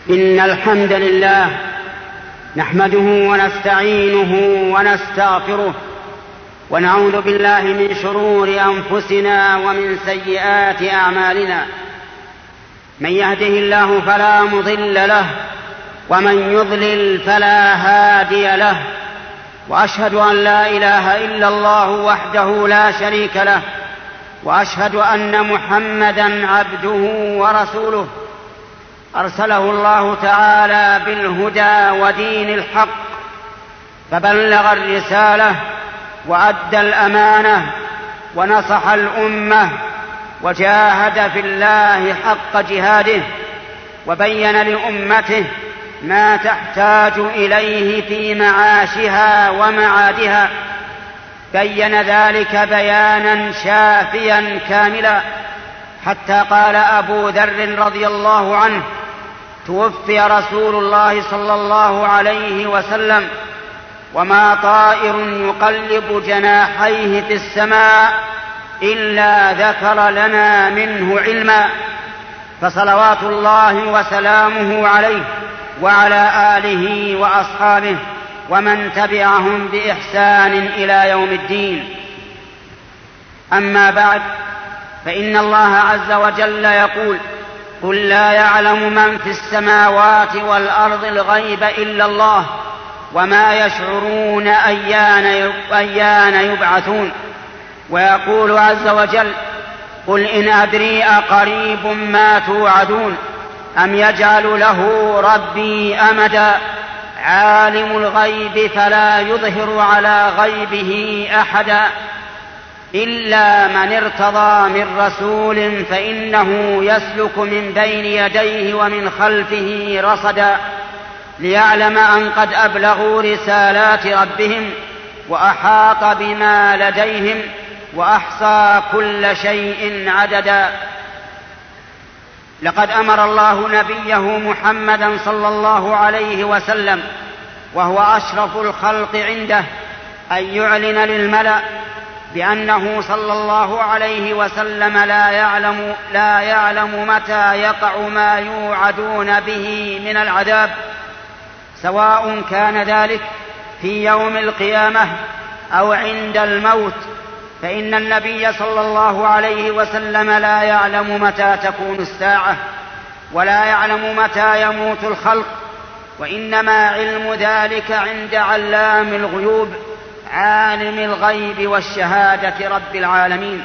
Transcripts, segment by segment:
إن الحمد لله نحمده ونستعينه ونستغفره ونعوذ بالله من شرور أنفسنا ومن سيئات أعمالنا. من يهده الله فلا مضل له ومن يضلل فلا هادي له، وأشهد أن لا إله إلا الله وحده لا شريك له، وأشهد أن محمدا عبده ورسوله أرسله الله تعالى بالهدى ودين الحق، فبلغ الرسالة وأدى الأمانة ونصح الأمة وجاهد في الله حق جهاده، وبين لأمته ما تحتاج إليه في معاشها ومعادها، بين ذلك بيانا شافيا كاملا، حتى قال أبو ذر رضي الله عنه: توفي رسول الله صلى الله عليه وسلم وما طائر يقلب جناحيه في السماء إلا ذكر لنا منه علما. فصلوات الله وسلامه عليه وعلى آله وأصحابه ومن تبعهم بإحسان إلى يوم الدين. أما بعد، فإن الله عز وجل يقول: قل لا يعلم من في السماوات والأرض الغيب إلا الله وما يشعرون أيان يبعثون. ويقول عز وجل: قل إن أدري أقريب ما توعدون أم يجعل له ربي أمدا. عالم الغيب فلا يظهر على غيبه أحدا إلا من ارتضى من رسول فإنه يسلك من بين يديه ومن خلفه رصدا ليعلم أن قد أبلغوا رسالات ربهم وأحاط بما لديهم وأحصى كل شيء عددا. لقد أمر الله نبيه محمدا صلى الله عليه وسلم وهو أشرف الخلق عنده أن يعلن للملأ بأنه صلى الله عليه وسلم لا يعلم متى يقع ما يوعدون به من العذاب، سواء كان ذلك في يوم القيامة أو عند الموت، فإن النبي صلى الله عليه وسلم لا يعلم متى تكون الساعة ولا يعلم متى يموت الخلق، وإنما علم ذلك عند علام الغيوب عالم الغيب والشهادة رب العالمين.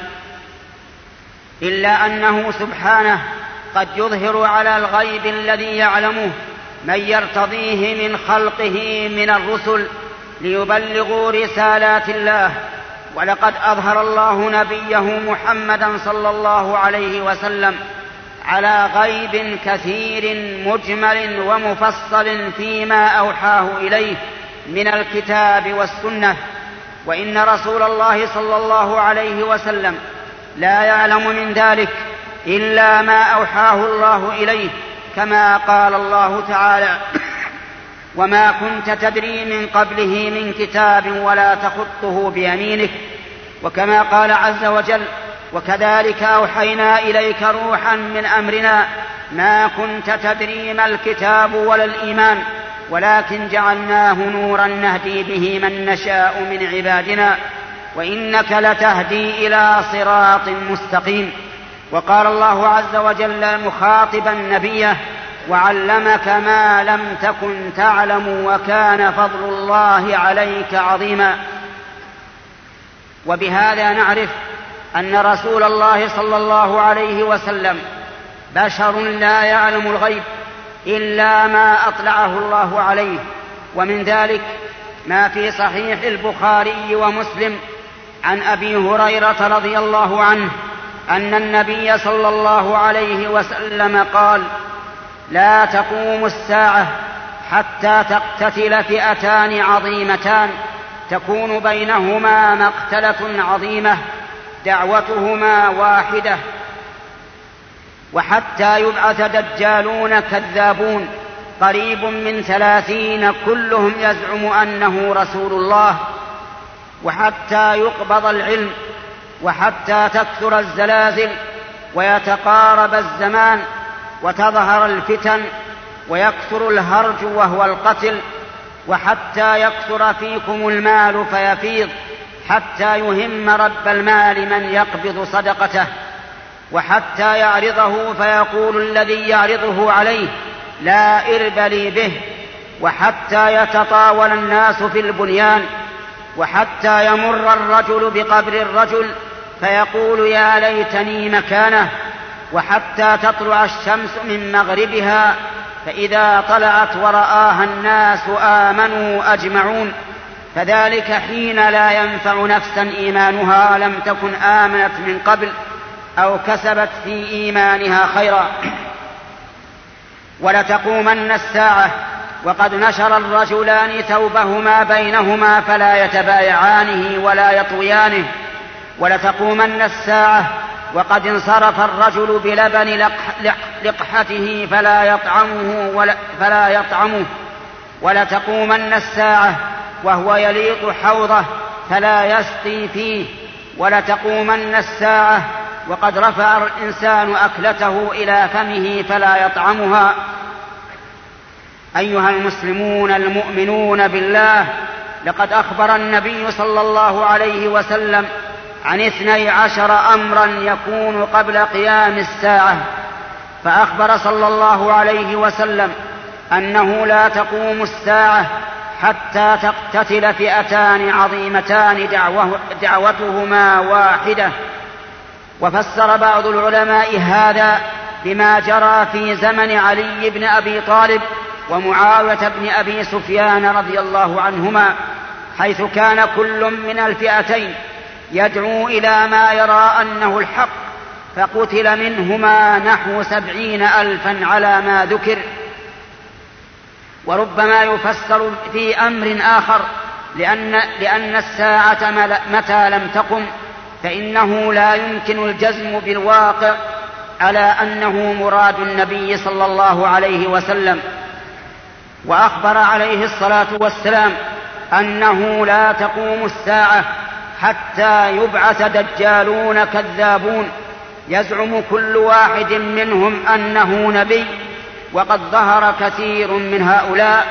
إلا أنه سبحانه قد يظهر على الغيب الذي يعلمه من يرتضيه من خلقه من الرسل ليبلغوا رسالات الله. ولقد أظهر الله نبيه محمدا صلى الله عليه وسلم على غيب كثير مجمل ومفصل فيما أوحاه إليه من الكتاب والسنة، وإن رسول الله صلى الله عليه وسلم لا يعلم من ذلك إلا ما أوحاه الله إليه، كما قال الله تعالى: وما كنت تدري من قبله من كتاب ولا تخطه بيمينك. وكما قال عز وجل: وكذلك أوحينا إليك روحا من أمرنا ما كنت تدري ما الكتاب ولا الإيمان ولكن جعلناه نورا نهدي به من نشاء من عبادنا وإنك لتهدي إلى صراط مستقيم. وقال الله عز وجل مخاطبا نبيه: وعلمك ما لم تكن تعلم وكان فضل الله عليك عظيما. وبهذا نعرف أن رسول الله صلى الله عليه وسلم بشر لا يعلم الغيب إلا ما أطلعه الله عليه. ومن ذلك ما في صحيح البخاري ومسلم عن أبي هريرة رضي الله عنه أن النبي صلى الله عليه وسلم قال: لا تقوم الساعة حتى تقتتل فئتان عظيمتان تكون بينهما مقتلة عظيمة دعوتهما واحدة، وحتى يبعث دجالون كذابون قريب من 30 كلهم يزعم أنه رسول الله، وحتى يقبض العلم، وحتى تكثر الزلازل ويتقارب الزمان وتظهر الفتن ويكثر الهرج وهو القتل، وحتى يكثر فيكم المال فيفيض، حتى يهم رب المال من يقبض صدقته، وحتى يعرضه فيقول الذي يعرضه عليه لا إرب لي به، وحتى يتطاول الناس في البنيان، وحتى يمر الرجل بقبر الرجل فيقول يا ليتني مكانه، وحتى تطلع الشمس من مغربها فإذا طلعت ورآها الناس آمنوا أجمعون، فذلك حين لا ينفع نفسا إيمانها لم تكن آمنت من قبل أو كسبت في إيمانها خيرا. ولتقومن الساعة وقد نشر الرجلان ثوبهما بينهما فلا يتبايعانه ولا يطويانه. ولتقومن الساعة وقد انصرف الرجل بلبن لقحته فلا يطعمه. ولتقومن الساعة وهو يليط حوضه فلا يسقي فيه. ولتقومن الساعة وقد رفع الإنسان أكلته إلى فمه فلا يطعمها. أيها المسلمون المؤمنون بالله، لقد أخبر النبي صلى الله عليه وسلم عن 12 أمرا يكون قبل قيام الساعة، فأخبر صلى الله عليه وسلم أنه لا تقوم الساعة حتى تقتتل فئتان عظيمتان دعوتهما واحدة. وفسر بعض العلماء هذا بما جرى في زمن علي بن أبي طالب ومعاوية بن أبي سفيان رضي الله عنهما، حيث كان كل من الفئتين يدعو إلى ما يرى أنه الحق، فقتل منهما نحو 70,000 على ما ذكر. وربما يفسر في أمر آخر لأن الساعة متى لم تقم فإنه لا يمكن الجزم بالواقع على أنه مراد النبي صلى الله عليه وسلم. وأخبر عليه الصلاة والسلام أنه لا تقوم الساعة حتى يبعث دجالون كذابون يزعم كل واحد منهم أنه نبي، وقد ظهر كثير من هؤلاء،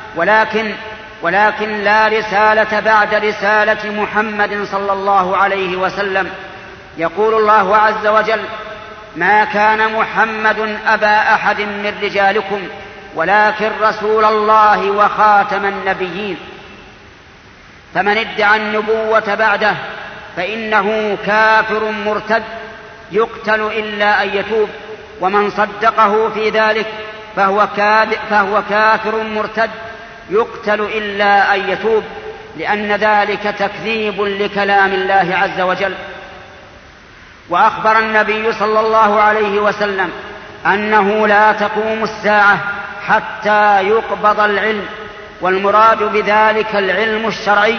ولكن لا رسالة بعد رسالة محمد صلى الله عليه وسلم. يقول الله عز وجل: ما كان محمد أبا أحد من رجالكم ولكن رسول الله وخاتم النبيين. فمن ادعى النبوة بعده فإنه كافر مرتد يقتل إلا أن يتوب، ومن صدقه في ذلك فهو كافر مرتد يقتل إلا أن يتوب، لأن ذلك تكذيب لكلام الله عز وجل. وأخبر النبي صلى الله عليه وسلم أنه لا تقوم الساعة حتى يقبض العلم، والمراد بذلك العلم الشرعي،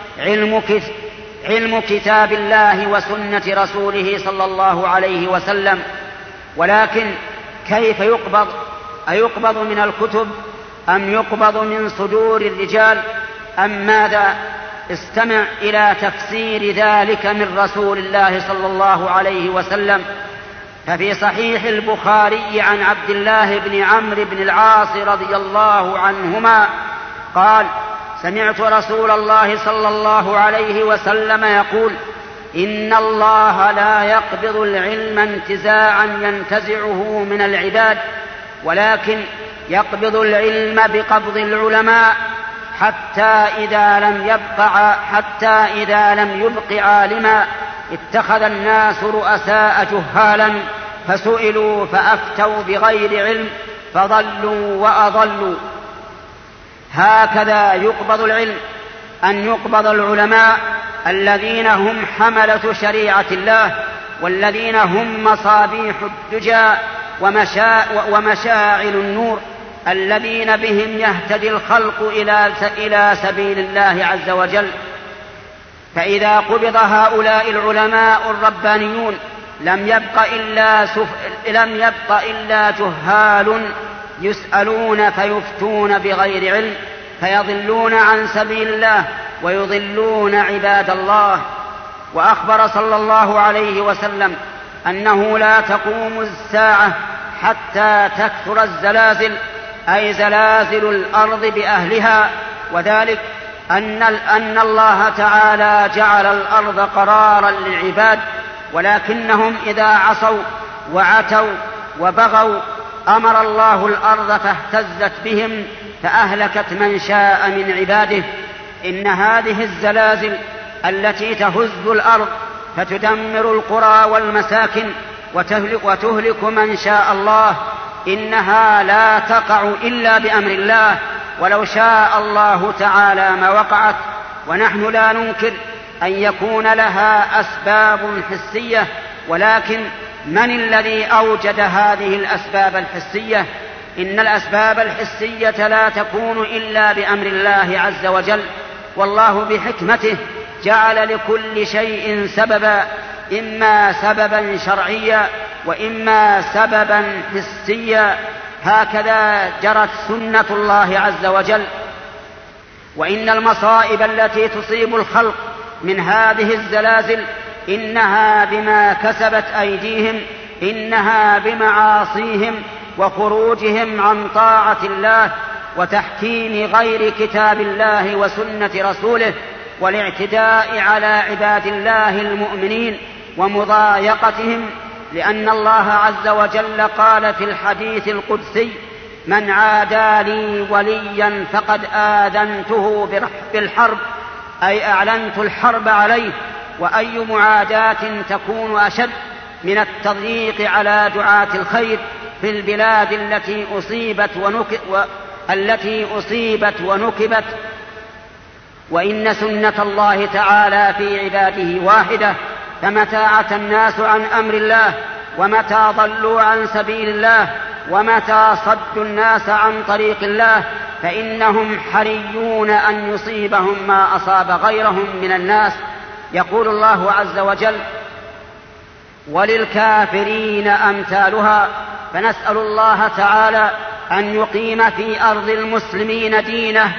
علم كتاب الله وسنة رسوله صلى الله عليه وسلم. ولكن كيف يقبض؟ أيقبض من الكتب أم يقبض من صدور الرجال أم ماذا؟ استمع إلى تفسير ذلك من رسول الله صلى الله عليه وسلم. ففي صحيح البخاري عن عبد الله بن عمرو بن العاص رضي الله عنهما قال: سمعت رسول الله صلى الله عليه وسلم يقول: إن الله لا يقبض العلم انتزاعا ينتزعه من العباد، ولكن يقبض العلم بقبض العلماء حتى إذا لم يبق عالما اتخذ الناس رؤساء جهالا فسئلوا فأفتوا بغير علم فضلوا وأضلوا. هكذا يقبض العلم، أن يقبض العلماء الذين هم حملة شريعة الله، والذين هم مصابيح الدجى ومشاعل النور، الذين بهم يهتدي الخلق إلى سبيل الله عز وجل. فإذا قبض هؤلاء العلماء الربانيون لم يبق إلا جهال يسألون فيفتون بغير علم، فيضلون عن سبيل الله ويضلون عباد الله. وأخبر صلى الله عليه وسلم أنه لا تقوم الساعة حتى تكثر الزلازل أي زلازل الأرض بأهلها، وذلك أن الله تعالى جعل الأرض قرارا للعباد، ولكنهم إذا عصوا وعتوا وبغوا أمر الله الأرض فاهتزت بهم فأهلكت من شاء من عباده. إن هذه الزلازل التي تهز الأرض فتدمر القرى والمساكن وتهلك من شاء الله، إنها لا تقع إلا بأمر الله، ولو شاء الله تعالى ما وقعت. ونحن لا ننكر أن يكون لها أسباب حسية، ولكن من الذي أوجد هذه الأسباب الحسية؟ إن الأسباب الحسية لا تكون إلا بأمر الله عز وجل، والله بحكمته جعل لكل شيء سببا، إما سببا شرعيا وإما سببا حسيا، هكذا جرت سنة الله عز وجل. وإن المصائب التي تصيب الخلق من هذه الزلازل إنها بما كسبت أيديهم، إنها بمعاصيهم وخروجهم عن طاعة الله وتحكيم غير كتاب الله وسنة رسوله والاعتداء على عباد الله المؤمنين ومضايقتهم، لأن الله عز وجل قال في الحديث القدسي: من عادى لي وليا فقد آذنته بالحرب، أي أعلنت الحرب عليه. وأي معاداة تكون أشد من التضييق على دعاة الخير في البلاد التي أصيبت ونكبت. وإن سنة الله تعالى في عباده واحدة، فمتى عتى الناس عن أمر الله ومتى ضلوا عن سبيل الله ومتى صدوا الناس عن طريق الله فإنهم حريون أن يصيبهم ما أصاب غيرهم من الناس. يقول الله عز وجل: وللكافرين أمثالها. فنسأل الله تعالى أن يقيم في أرض المسلمين دينه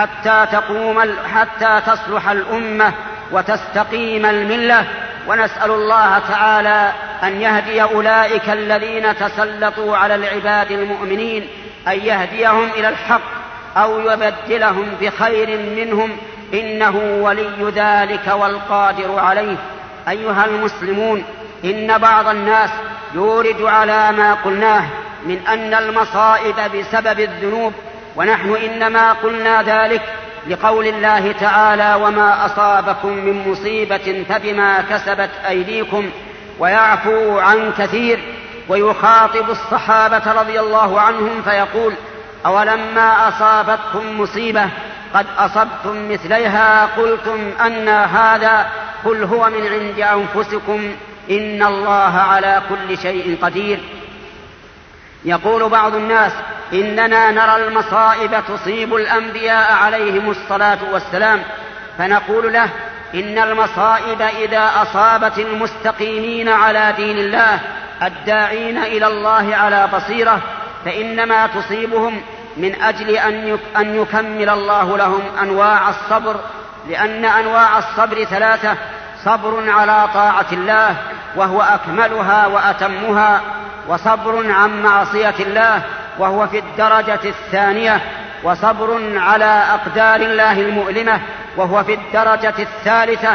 حتى تصلح الأمة وتستقيم الملة. ونسأل الله تعالى أن يهدي أولئك الذين تسلطوا على العباد المؤمنين، أن يهديهم إلى الحق أو يبدلهم بخير منهم، إنه ولي ذلك والقادر عليه. أيها المسلمون، إن بعض الناس يورد على ما قلناه من أن المصائب بسبب الذنوب، ونحن إنما قلنا ذلك لقول الله تعالى: وما أصابكم من مصيبة فبما كسبت أيديكم، ويعفو عن كثير. ويخاطب الصحابة رضي الله عنهم فيقول: أولما أصابتكم مصيبة قد أصبتم مثليها قلتم أنى هذا، قل هو من عند أنفسكم إن الله على كل شيء قدير. يقول بعض الناس: إننا نرى المصائب تصيب الأنبياء عليهم الصلاة والسلام، فنقول له: إن المصائب إذا أصابت المستقيمين على دين الله الداعين إلى الله على بصيرة فإنما تصيبهم من أجل أن يكمل الله لهم أنواع الصبر، لأن أنواع الصبر ثلاثة: صبر على طاعة الله وهو أكملها وأتمها، وصبر عن معصية الله وهو في الدرجة الثانية، وصبر على أقدار الله المؤلمة وهو في الدرجة الثالثة.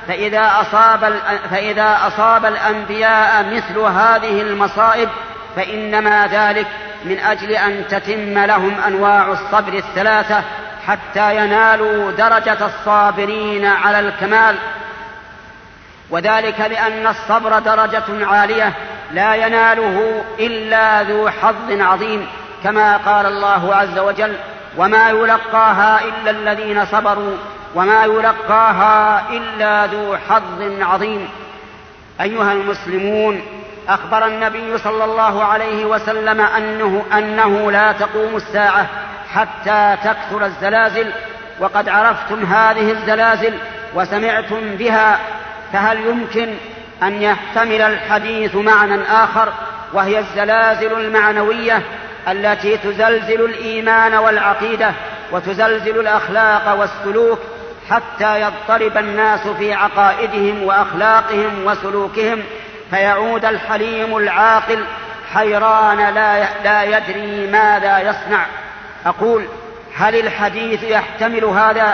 فإذا أصاب الأنبياء مثل هذه المصائب فإنما ذلك من أجل أن تتم لهم أنواع الصبر الثلاثة حتى ينالوا درجة الصابرين على الكمال، وذلك لأن الصبر درجة عالية لا يناله إلا ذو حظ عظيم، كما قال الله عز وجل: وما يلقاها إلا الذين صبروا وما يلقاها إلا ذو حظ عظيم. أيها المسلمون، أخبر النبي صلى الله عليه وسلم أنه لا تقوم الساعة حتى تكثر الزلازل، وقد عرفتم هذه الزلازل وسمعتم بها، فهل يمكن أن يحتمل الحديث معنى آخر، وهي الزلازل المعنوية التي تزلزل الإيمان والعقيدة وتزلزل الأخلاق والسلوك حتى يضطرب الناس في عقائدهم وأخلاقهم وسلوكهم، فيعود الحليم العاقل حيران لا يدري ماذا يصنع. أقول: هل الحديث يحتمل هذا؟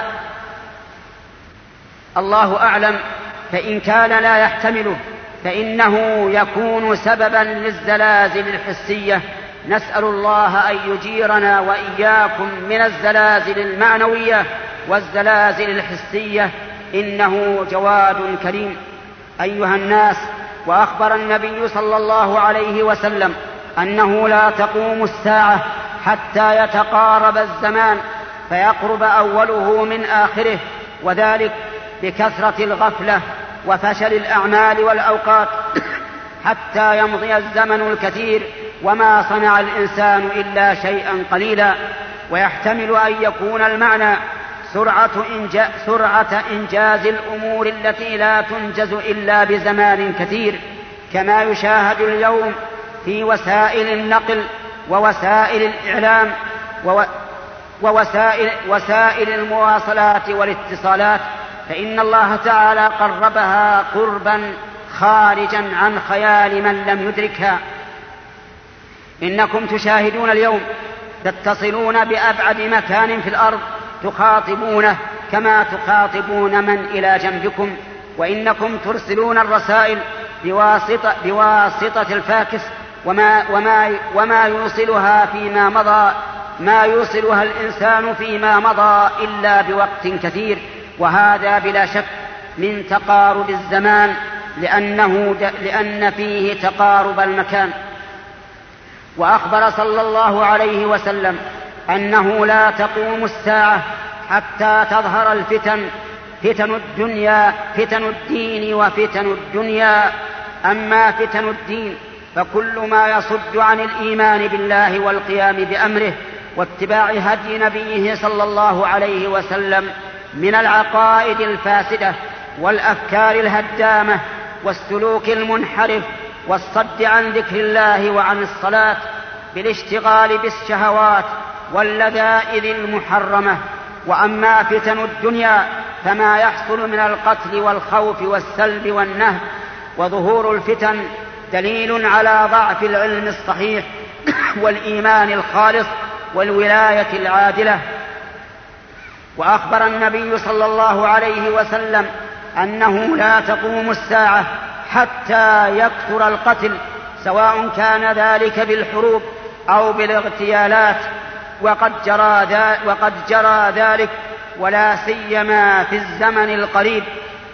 الله أعلم. فإن كان لا يحتمله فإنه يكون سببا للزلازل الحسية. نسأل الله أن يجيرنا وإياكم من الزلازل المعنوية والزلازل الحسية، إنه جواد كريم. أيها الناس، وأخبر النبي صلى الله عليه وسلم أنه لا تقوم الساعة حتى يتقارب الزمان فيقرب أوله من آخره، وذلك بكثرة الغفلة وفشل الأعمال والأوقات حتى يمضي الزمن الكثير وما صنع الإنسان إلا شيئا قليلا. ويحتمل أن يكون المعنى سرعة إنجاز الأمور التي لا تنجز إلا بزمان كثير، كما يشاهد اليوم في وسائل النقل ووسائل الإعلام ووسائل المواصلات والاتصالات، فإن الله تعالى قربها قربا خارجا عن خيال من لم يدركها. إنكم تشاهدون اليوم تتصلون بأبعد مكان في الأرض تخاطبونه كما تخاطبون من إلى جنبكم، وإنكم ترسلون الرسائل بواسطة الفاكس وما يوصلها فيما مضى ما يوصلها الإنسان فيما مضى إلا بوقت كثير، وهذا بلا شك من تقارب الزمان لأن فيه تقارب المكان. وأخبر صلى الله عليه وسلم أنه لا تقوم الساعة حتى تظهر الفتن، فتن الدين وفتن الدنيا. أما فتن الدين فكل ما يصد عن الإيمان بالله والقيام بأمره واتباع هدي نبيه صلى الله عليه وسلم من العقائد الفاسدة والأفكار الهدامة والسلوك المنحرف والصد عن ذكر الله وعن الصلاة بالاشتغال بالشهوات واللذائذ المحرمة. وأما فتن الدنيا فما يحصل من القتل والخوف والسلب والنهب. وظهور الفتن دليل على ضعف العلم الصحيح والإيمان الخالص والولاية العادلة. وأخبر النبي صلى الله عليه وسلم أنه لا تقوم الساعة حتى يكثر القتل، سواء كان ذلك بالحروب أو بالاغتيالات، وقد جرى ذلك ولا سيما في الزمن القريب.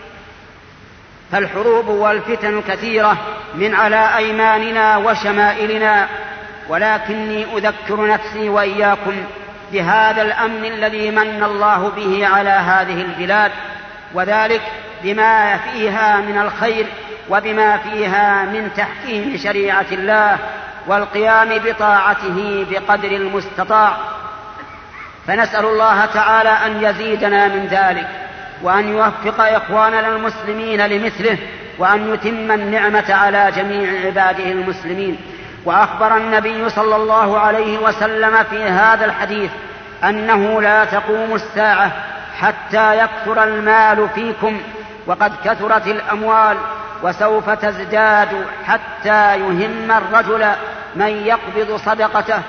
فالحروب والفتن كثيرة من على أيماننا وشمائلنا، ولكني أذكر نفسي وإياكم بهذا الأمن الذي من الله به على هذه البلاد، وذلك بما فيها من الخير وبما فيها من تحكيم شريعة الله والقيام بطاعته بقدر المستطاع. فنسأل الله تعالى أن يزيدنا من ذلك، وأن يوفق إخواننا المسلمين لمثله، وأن يتم النعمة على جميع عباده المسلمين. وأخبر النبي صلى الله عليه وسلم في هذا الحديث أنه لا تقوم الساعة حتى يكثر المال فيكم، وقد كثرت الأموال وسوف تزداد حتى يهم الرجل من يقبض صدقته،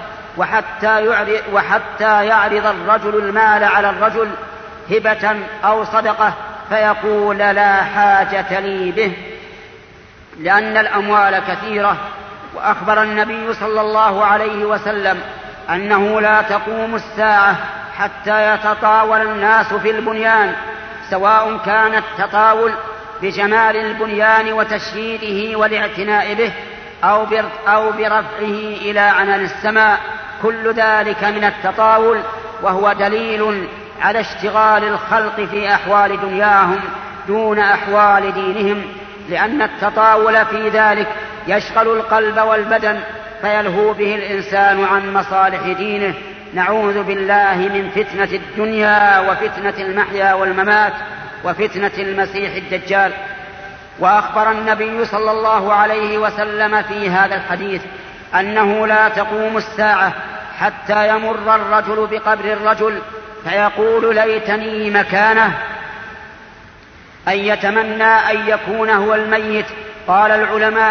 وحتى يعرض الرجل المال على الرجل هبة أو صدقة فيقول لا حاجة لي به، لأن الأموال كثيرة. وأخبر النبي صلى الله عليه وسلم أنه لا تقوم الساعة حتى يتطاول الناس في البنيان، سواء كان التطاول بجمال البنيان وتشييده والاعتناء به أو برفعه إلى عنان السماء، كل ذلك من التطاول، وهو دليل على اشتغال الخلق في أحوال دنياهم دون أحوال دينهم، لأن التطاول في ذلك يشغل القلب والبدن فيلهو به الإنسان عن مصالح دينه. نعوذ بالله من فتنة الدنيا وفتنة المحيا والممات وفتنة المسيح الدجال. وأخبر النبي صلى الله عليه وسلم في هذا الحديث أنه لا تقوم الساعة حتى يمر الرجل بقبر الرجل فيقول ليتني مكانه، أن يتمنى أن يكون هو الميت. قال العلماء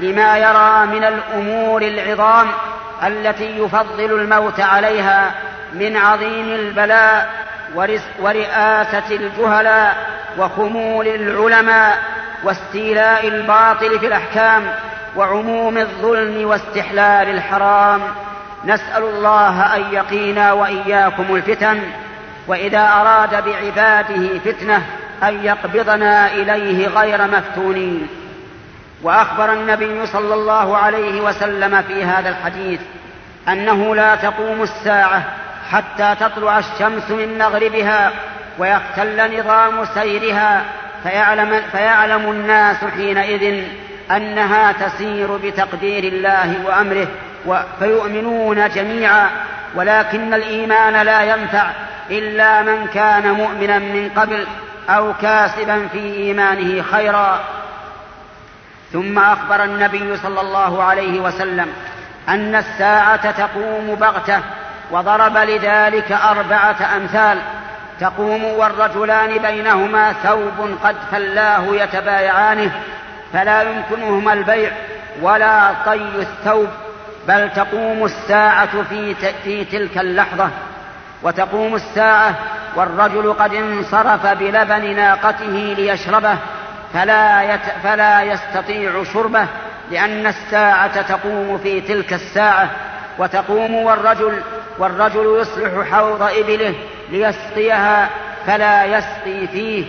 لما يرى من الأمور العظام التي يفضل الموت عليها من عظيم البلاء ورئاسة الجهلاء وخمول العلماء واستيلاء الباطل في الأحكام وعموم الظلم واستحلال الحرام. نسأل الله أن يقينا وإياكم الفتن، وإذا أراد بعباده فتنة أن يقبضنا إليه غير مفتونين. وأخبر النبي صلى الله عليه وسلم في هذا الحديث أنه لا تقوم الساعة حتى تطلع الشمس من مغربها ويختل نظام سيرها، فيعلم الناس حينئذ أنها تسير بتقدير الله وأمره، فيؤمنون جميعا. ولكن الإيمان لا ينفع إلا من كان مؤمنا من قبل أو كاسبا في إيمانه خيرا. ثم أخبر النبي صلى الله عليه وسلم أن الساعة تقوم بغتة، وضرب لذلك 4 أمثال: تقوم والرجلان بينهما ثوب قد فلاه يتبايعانه فلا يمكنهما البيع ولا طي الثوب، بل تقوم الساعة في تلك اللحظة. وتقوم الساعة والرجل قد انصرف بلبن ناقته ليشربه فلا يستطيع شربه، لأن الساعة تقوم في تلك الساعة. وتقوم والرجل يصلح حوض إبله ليسقيها فلا يسقي فيه.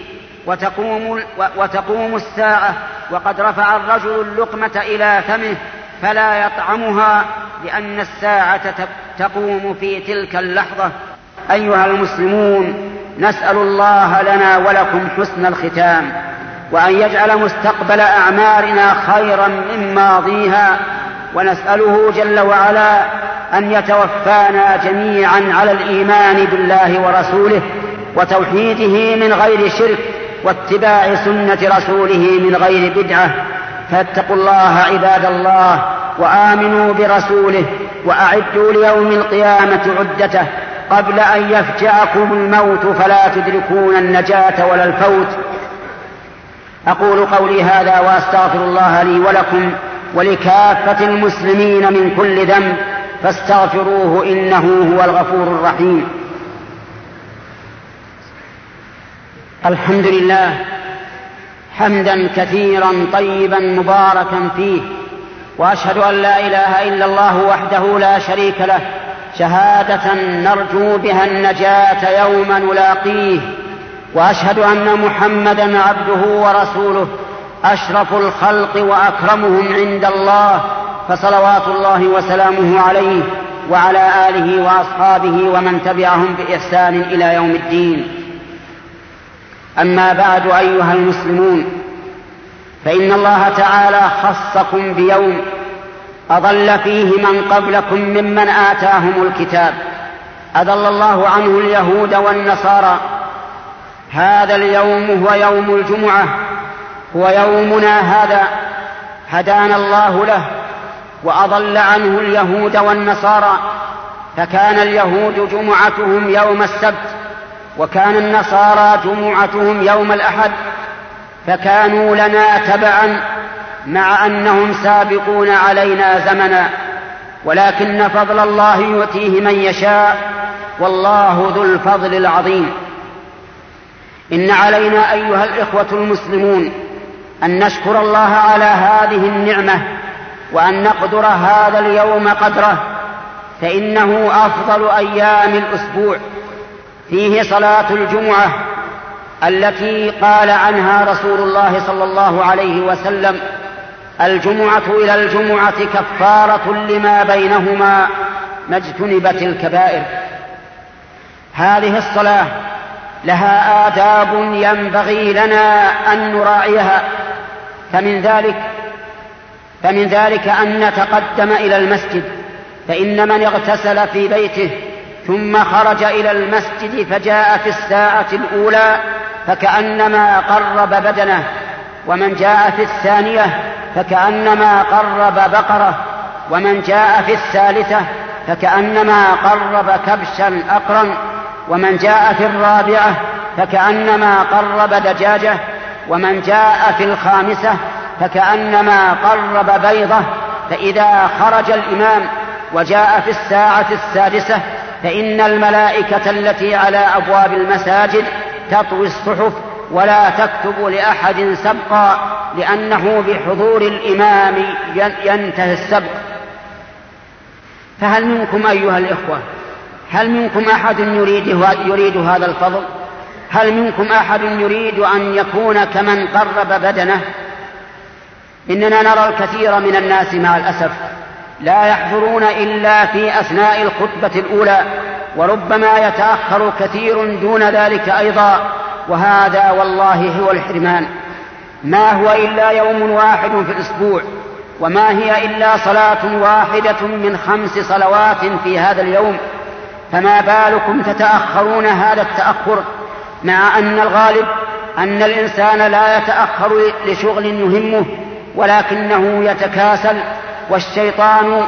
وتقوم الساعة وقد رفع الرجل اللقمة إلى فمه فلا يطعمها، لأن الساعة تقوم في تلك اللحظة. أيها المسلمون، نسأل الله لنا ولكم حسن الختام، وأن يجعل مستقبل أعمارنا خيرا من ماضيها، ونسأله جل وعلا أن يتوفانا جميعا على الإيمان بالله ورسوله وتوحيده من غير شرك، واتباع سنة رسوله من غير بدعة. فاتقوا الله عباد الله، وآمنوا برسوله، وأعدوا ليوم القيامة عدته قبل أن يفجعكم الموت فلا تدركون النجاة ولا الفوت. أقول قولي هذا وأستغفر الله لي ولكم ولكافة المسلمين من كل ذنب، فاستغفروه إنه هو الغفور الرحيم. الحمد لله حمدا كثيرا طيبا مباركا فيه، وأشهد أن لا إله إلا الله وحده لا شريك له شهادة نرجو بها النجاة يوم نلاقيه. وأشهد أن محمدا عبده ورسوله أشرف الخلق وأكرمهم عند الله، فصلوات الله وسلامه عليه وعلى آله وأصحابه ومن تبعهم بإحسان إلى يوم الدين. أما بعد، أيها المسلمون، فإن الله تعالى خصكم بيوم أضل فيه من قبلكم ممن آتاهم الكتاب، أضل الله عنه اليهود والنصارى. هذا اليوم هو يوم الجمعة، هو يومنا هذا، هدانا الله له، وأضل عنه اليهود والنصارى. فكان اليهود جمعتهم يوم السبت، وكان النصارى جمعتهم يوم الأحد، فكانوا لنا تبعا مع أنهم سابقون علينا زمنا، ولكن فضل الله يؤتيه من يشاء، والله ذو الفضل العظيم. إن علينا أيها الإخوة المسلمون أن نشكر الله على هذه النعمة، وأن نقدر هذا اليوم قدره، فإنه أفضل أيام الأسبوع، فيه صلاة الجمعة التي قال عنها رسول الله صلى الله عليه وسلم: الجمعة إلى الجمعة كفارة لما بينهما ما اجتنبت الكبائر. هذه الصلاة لها آداب ينبغي لنا أن نراعيها، فمن ذلك أن نتقدم إلى المسجد، فإن من اغتسل في بيته ثم خرج إلى المسجد فجاء في الساعة الأولى فكأنما قرب بدنه، ومن جاء في الثانية فكأنما قرب بقرة، ومن جاء في الثالثة فكأنما قرب كبشا أقرا، ومن جاء في الرابعة فكأنما قرب دجاجة، ومن جاء في الخامسة فكأنما قرب بيضة. فإذا خرج الإمام وجاء في الساعة 6 فإن الملائكة التي على أبواب المساجد تطوي الصحف ولا تكتب لأحد سبقا، لأنه بحضور الإمام ينتهي السبق. فهل منكم أيها الإخوة، هل منكم أحد يريد هذا الفضل؟ هل منكم أحد يريد أن يكون كمن قرب بدنه؟ إننا نرى الكثير من الناس مع الأسف لا يحضرون إلا في أثناء الخطبة الأولى، وربما يتأخر كثير دون ذلك أيضا، وهذا والله هو الحرمان. ما هو إلا يوم واحد في الأسبوع، وما هي إلا صلاة واحدة من 5 صلوات في هذا اليوم، فما بالكم تتأخرون هذا التأخر، مع أن الغالب أن الإنسان لا يتأخر لشغل يهمه، ولكنه يتكاسل، والشيطان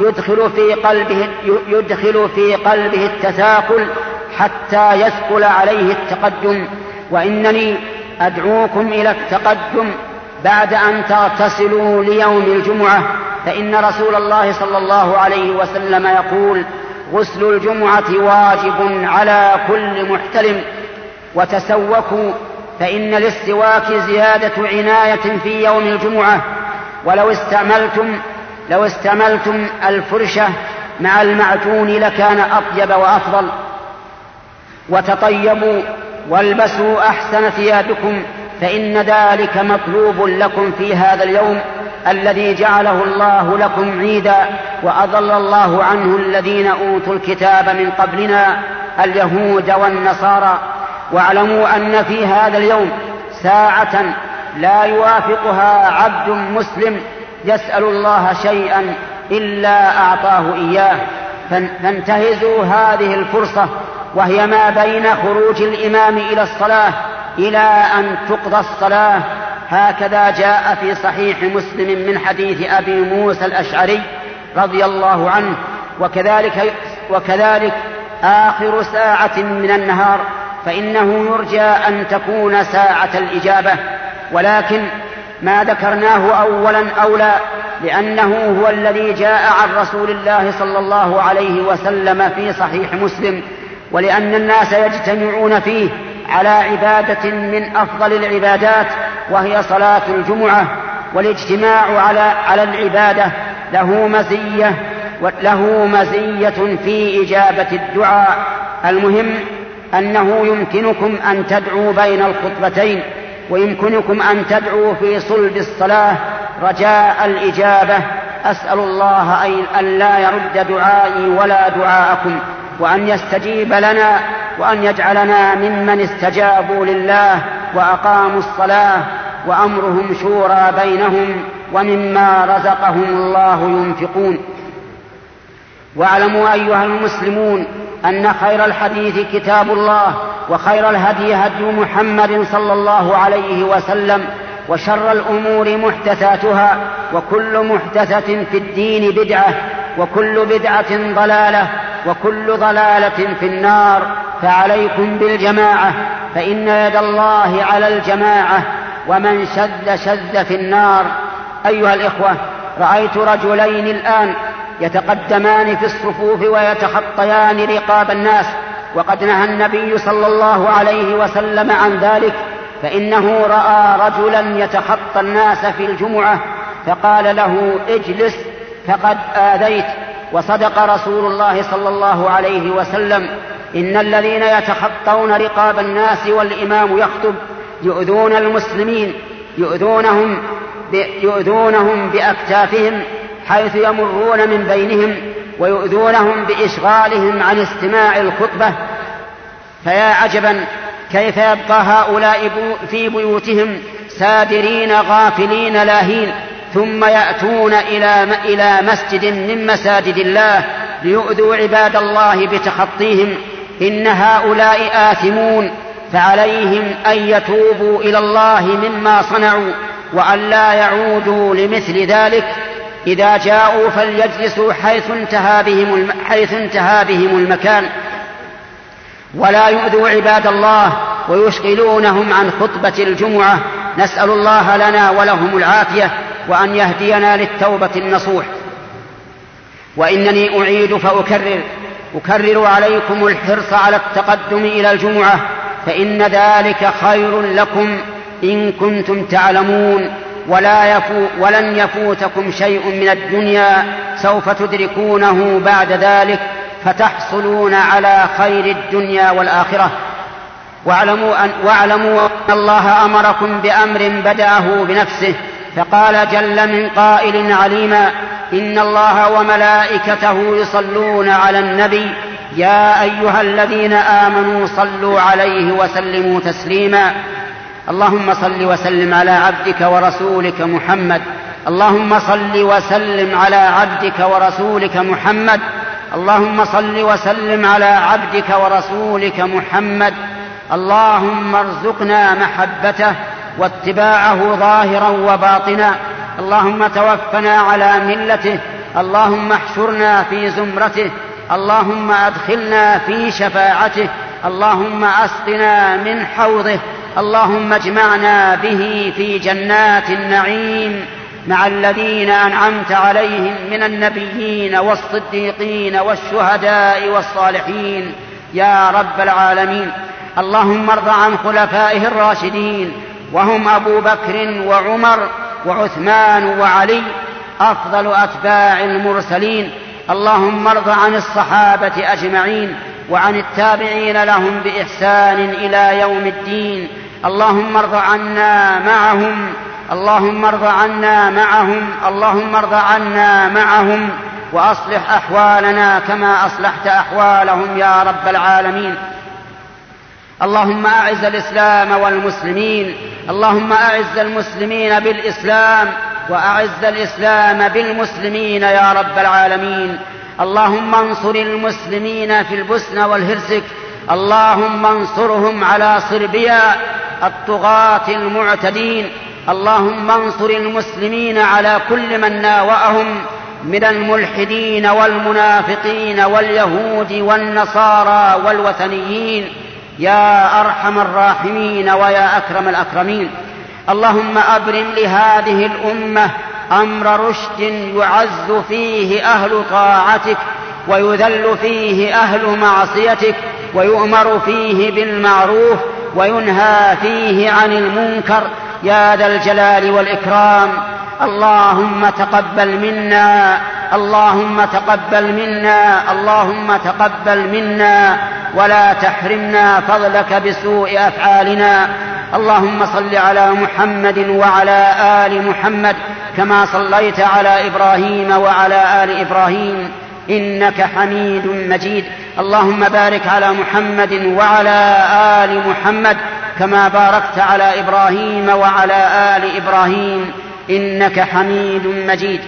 يدخل في قلبه التثاقل حتى يثقل عليه التقدم. وإنني أدعوكم إلى التقدم بعد أن تغتسلوا ليوم الجمعة، فإن رسول الله صلى الله عليه وسلم يقول: غسل الجمعة واجب على كل محتلم. وتسوكوا، فإن الاستواك زيادة عناية في يوم الجمعة. ولو استعملتم الفرشة مع المعجون لكان أطيب وأفضل. وتطيبوا والبسوا أحسن ثيابكم، فإن ذلك مطلوب لكم في هذا اليوم الذي جعله الله لكم عيدا، وأضل الله عنه الذين أوتوا الكتاب من قبلنا اليهود والنصارى. واعلموا أن في هذا اليوم ساعة لا يوافقها عبد مسلم يسأل الله شيئا إلا أعطاه إياه، فانتهزوا هذه الفرصة، وهي ما بين خروج الإمام إلى الصلاة إلى أن تقضى الصلاة. هكذا جاء في صحيح مسلم من حديث أبي موسى الأشعري رضي الله عنه. وكذلك آخر ساعة من النهار، فإنه يرجى أن تكون ساعة الإجابة، ولكن ما ذكرناه أولا أولى، لأنه هو الذي جاء عن رسول الله صلى الله عليه وسلم في صحيح مسلم، ولأن الناس يجتمعون فيه على عبادة من أفضل العبادات وهي صلاة الجمعة. والاجتماع على العبادة له مزية في إجابة الدعاء. المهم أنه يمكنكم أن تدعوا بين الخطبتين، ويمكنكم أن تدعوا في صلب الصلاة رجاء الإجابة. أسأل الله أن لا يرد دعائي ولا دعاءكم، وأن يستجيب لنا، وأن يجعلنا ممن استجابوا لله وأقاموا الصلاة وأمرهم شورى بينهم ومما رزقهم الله ينفقون. واعلموا أيها المسلمون أن خير الحديث كتاب الله، وخير الهدي هدي محمد صلى الله عليه وسلم، وشر الأمور محدثاتها، وكل محدثة في الدين بدعة، وكل بدعة ضلالة، وكل ضلالة في النار. فعليكم بالجماعة، فإن يد الله على الجماعة، ومن شذ في النار. أيها الإخوة، رأيت رجلين الآن يتقدمان في الصفوف ويتخطيان رقاب الناس، وقد نهى النبي صلى الله عليه وسلم عن ذلك، فإنه رأى رجلا يتخطى الناس في الجمعة فقال له: اجلس فقد آذيت. وصدق رسول الله صلى الله عليه وسلم: إن الذين يتخطون رقاب الناس والإمام يخطب يؤذون المسلمين، يؤذونهم بأكتافهم حيث يمرون من بينهم، ويؤذونهم بإشغالهم عن استماع الخطبة. فيا عجبا كيف يبقى هؤلاء في بيوتهم سادرين غافلين لاهين، ثم يأتون إلى مسجد من مساجد الله ليؤذوا عباد الله بتخطيهم. إن هؤلاء آثمون، فعليهم أن يتوبوا إلى الله مما صنعوا، وأن لا يعودوا لمثل ذلك. إذا جاءوا فليجلسوا حيث انتهى بهم المكان، ولا يؤذوا عباد الله ويشغلونهم عن خطبة الجمعة. نسأل الله لنا ولهم العافية وأن يهدينا للتوبة النصوح. وإنني أعيد فأكرر عليكم الحرص على التقدم إلى الجمعة، فإن ذلك خير لكم إن كنتم تعلمون، ولن يفوتكم شيء من الدنيا سوف تدركونه بعد ذلك فتحصلون على خير الدنيا والآخرة. واعلموا أن الله أمركم بأمر بدأه بنفسه، فقال جل من قائل عليما: إن الله وملائكته يصلون على النبي يا أيها الذين آمنوا صلوا عليه وسلموا تسليما. اللهم صل وسلم على عبدك ورسولك محمد. اللهم صل وسلم على عبدك ورسولك محمد. اللهم صل وسلم على عبدك ورسولك محمد. اللهم ارزقنا محبته واتباعه ظاهرا وباطنا. اللهم توفنا على ملته. اللهم احشرنا في زمرته. اللهم أدخلنا في شفاعته. اللهم أسقنا من حوضه. اللهم اجمعنا به في جنات النعيم مع الذين أنعمت عليهم من النبيين والصديقين والشهداء والصالحين يا رب العالمين. اللهم ارض عن خلفائه الراشدين، وهم أبو بكر وعمر وعثمان وعلي أفضل أتباع المرسلين. اللهم ارض عن الصحابة أجمعين وعن التابعين لهم بإحسان إلى يوم الدين. اللهم ارض عنا معهم. اللهم ارض عنا معهم. اللهم ارض عنا معهم وأصلح أحوالنا كما أصلحت أحوالهم يا رب العالمين. اللهم أعز الإسلام والمسلمين. اللهم أعز المسلمين بالإسلام وأعز الإسلام بالمسلمين يا رب العالمين. اللهم انصر المسلمين في البوسنة والهرسك. اللهم انصرهم على صربيا الطغاة المعتدين. اللهم انصر المسلمين على كل من ناوأهم من الملحدين والمنافقين واليهود والنصارى والوثنيين يا أرحم الراحمين ويا أكرم الأكرمين. اللهم أبرم لهذه الأمة أمر رشد يعز فيه أهل طاعتك ويذل فيه أهل معصيتك، ويؤمر فيه بالمعروف وينهى فيه عن المنكر يا ذا الجلال والإكرام. اللهم تقبل منا. اللهم تقبل منا. اللهم تقبل منا ولا تحرمنا فضلك بسوء أفعالنا. اللهم صل على محمد وعلى آل محمد كما صليت على إبراهيم وعلى آل إبراهيم إنك حميد مجيد. اللهم بارك على محمد وعلى آل محمد كما باركت على إبراهيم وعلى آل إبراهيم إنك حميد مجيد.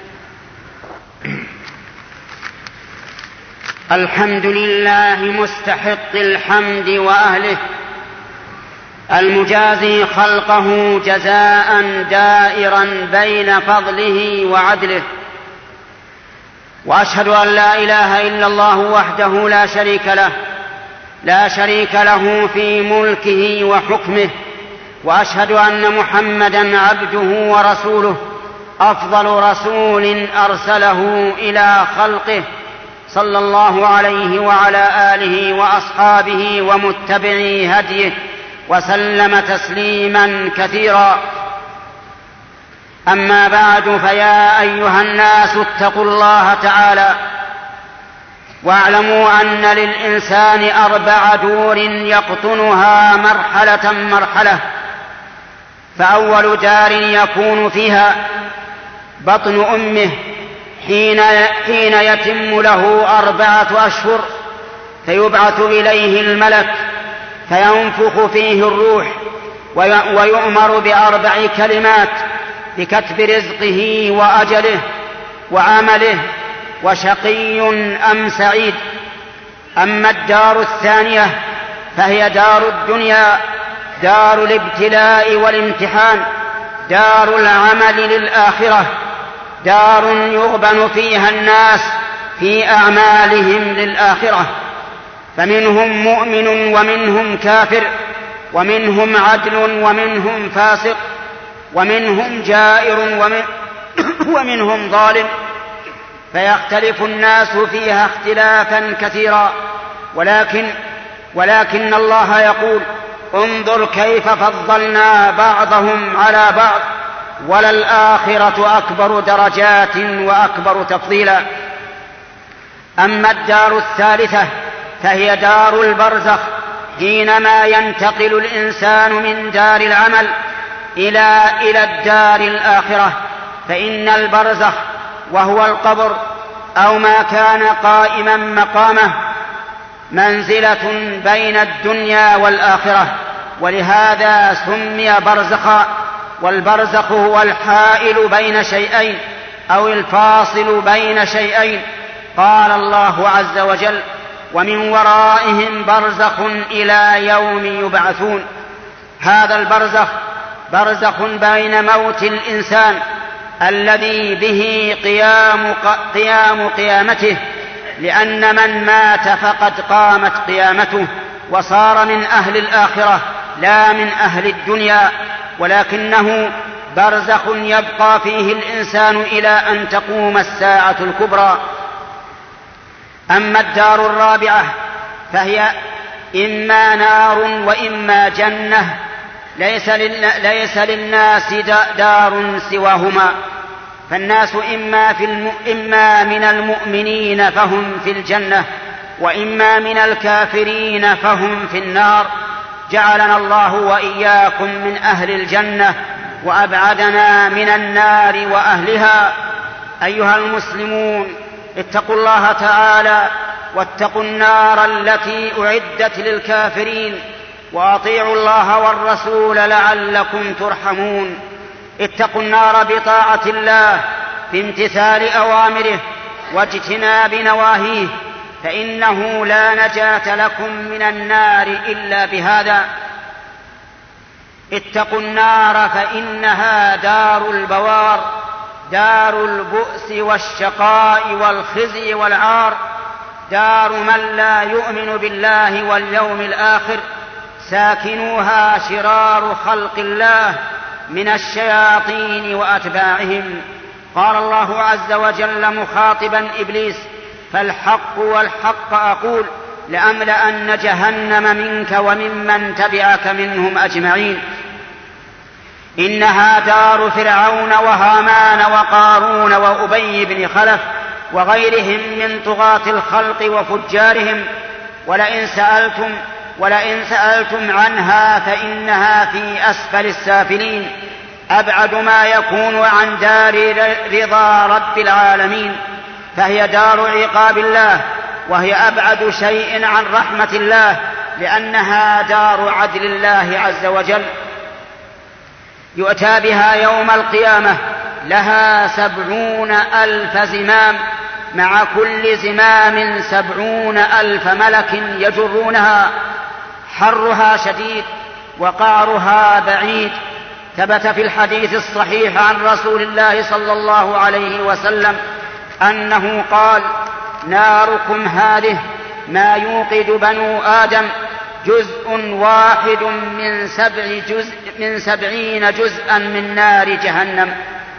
الحمد لله مستحق الحمد وأهله، المجازي خلقه جزاء دائرا بين فضله وعدله. وأشهد أن لا إله إلا الله وحده لا شريك له في ملكه وحكمه. وأشهد أن محمدا عبده ورسوله، أفضل رسول أرسله إلى خلقه، صلى الله عليه وعلى آله وأصحابه ومتبعي هديه وسلم تسليما كثيرا. أما بعد، فيا أيها الناس اتقوا الله تعالى واعلموا أن للإنسان 4 دور يقطنها مرحلة. فأول دار يكون فيها بطن أمه حين يتم له 4 أشهر، فيبعث إليه الملك فينفخ فيه الروح ويؤمر ب4 كلمات بكتب رزقه وأجله وعمله وشقي أم سعيد. أما الدار الثانية فهي دار الدنيا، دار الابتلاء والامتحان، دار العمل للآخرة، دار يغبن فيها الناس في أعمالهم للآخرة، فمنهم مؤمن ومنهم كافر، ومنهم عدل ومنهم فاسق، ومنهم جائر ومنهم ظالم، فيختلف الناس فيها اختلافا كثيرا، ولكن الله يقول: انظر كيف فضلنا بعضهم على بعض وللآخرة أكبر درجات وأكبر تفضيلا. أما الدار الثالثة فهي دار البرزخ، حينما ينتقل الإنسان من دار العمل إلى الدار الآخرة، فإن البرزخ وهو القبر أو ما كان قائما مقامه منزلة بين الدنيا والآخرة، ولهذا سمي برزخا. والبرزخ هو الحائل بين شيئين أو الفاصل بين شيئين. قال الله عز وجل: ومن ورائهم برزخ إلى يوم يبعثون. هذا البرزخ برزخ بين موت الإنسان الذي به قيام قيامته، لأن من مات فقد قامت قيامته وصار من أهل الآخرة لا من أهل الدنيا، ولكنه برزخ يبقى فيه الإنسان إلى أن تقوم الساعة الكبرى. أما الدار الرابعة فهي إما نار وإما جنة، ليس للناس دار سواهما، فالناس إما من المؤمنين فهم في الجنة، وإما من الكافرين فهم في النار. جعلنا الله وإياكم من أهل الجنة وأبعدنا من النار وأهلها. أيها المسلمون، اتقوا الله تعالى واتقوا النار التي أعدت للكافرين، وأطيعوا الله والرسول لعلكم ترحمون. اتقوا النار بطاعة الله بامتثال أوامره واجتناب نواهيه، فإنه لا نجاة لكم من النار إلا بهذا. اتقوا النار فإنها دار البوار، دار البؤس والشقاء والخزي والعار، دار من لا يؤمن بالله واليوم الآخر، ساكنوها شرار خلق الله من الشياطين وأتباعهم. قال الله عز وجل مخاطبا إبليس: فالحق والحق أقول لأملأن جهنم منك وممن تبعك منهم أجمعين. إنها دار فرعون وهامان وقارون وأبي بن خلف وغيرهم من طغاة الخلق وفجارهم، ولئن سألتم عنها فإنها في أسفل السافلين، أبعد ما يكون عن دار رضا رب العالمين، فهي دار عقاب الله، وهي أبعد شيء عن رحمة الله، لأنها دار عدل الله عز وجل. يؤتى بها يوم القيامة لها 70,000 زمام، مع كل زمام 70,000 ملك يجرونها، حرها شديد وقعرها بعيد. ثبت في الحديث الصحيح عن رسول الله صلى الله عليه وسلم أنه قال: ناركم هذه ما يوقد بنو آدم جزء واحد من 70 جزءا من نار جهنم.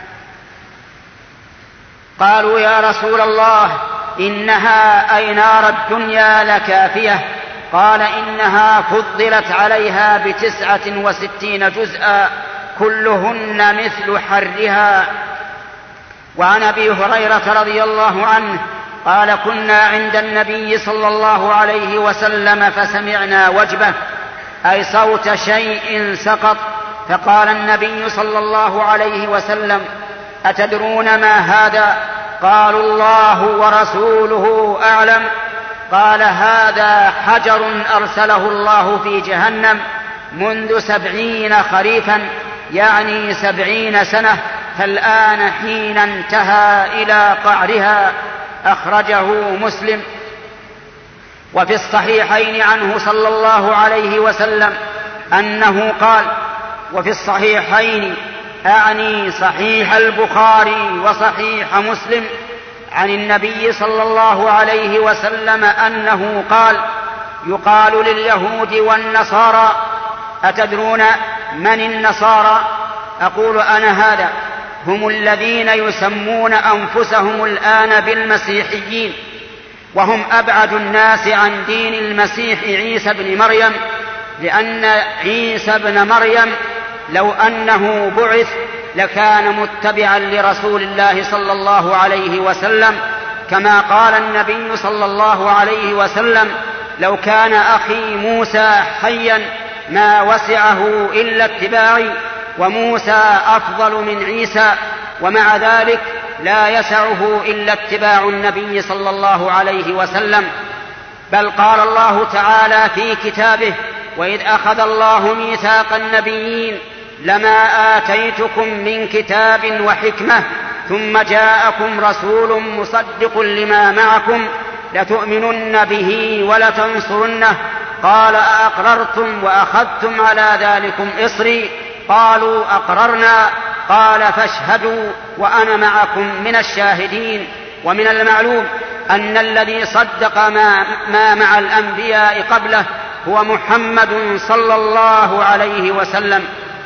قالوا: يا رسول الله، إنها أي نار الدنيا لكافية؟ قال: إنها فضلت عليها ب69 جزءا كلهن مثل حرها. وعن أبي هريرة رضي الله عنه قال: كنا عند النبي صلى الله عليه وسلم فسمعنا وجبة، أي صوت شيء سقط، فقال النبي صلى الله عليه وسلم: أتدرون ما هذا؟ قالوا: الله ورسوله أعلم. قال: هذا حجر أرسله الله في جهنم منذ 70 خريفا، يعني 70 سنة، فالآن حين انتهى إلى قعرها. أخرجه مسلم. وفي الصحيحين عنه صلى الله عليه وسلم أنه قال، وفي الصحيحين أعني صحيح البخاري وصحيح مسلم، عن النبي صلى الله عليه وسلم أنه قال: يقال لليهود والنصارى: أتدرون من النصارى؟ أقول أنا هذا، هم الذين يسمون أنفسهم الآن بالمسيحيين، وهم أبعد الناس عن دين المسيح عيسى بن مريم، لأن عيسى بن مريم لو أنه بعث لكان متبعا لرسول الله صلى الله عليه وسلم، كما قال النبي صلى الله عليه وسلم: لو كان أخي موسى حيا ما وسعه إلا اتباعي، وموسى أفضل من عيسى، ومع ذلك لا يسعه إلا اتباع النبي صلى الله عليه وسلم. بل قال الله تعالى في كتابه: وإذ أخذ الله ميثاق النبيين لما آتيتكم من كتاب وحكمة ثم جاءكم رسول مصدق لما معكم لتؤمنن به ولتنصرنه قال أأقررتم وأخذتم على ذلكم إصري قالوا أقررنا قال فاشهدوا وأنا معكم من الشاهدين. ومن المعلوم أن الذي صدق ما مع الأنبياء قبله هو محمد صلى الله عليه وسلم.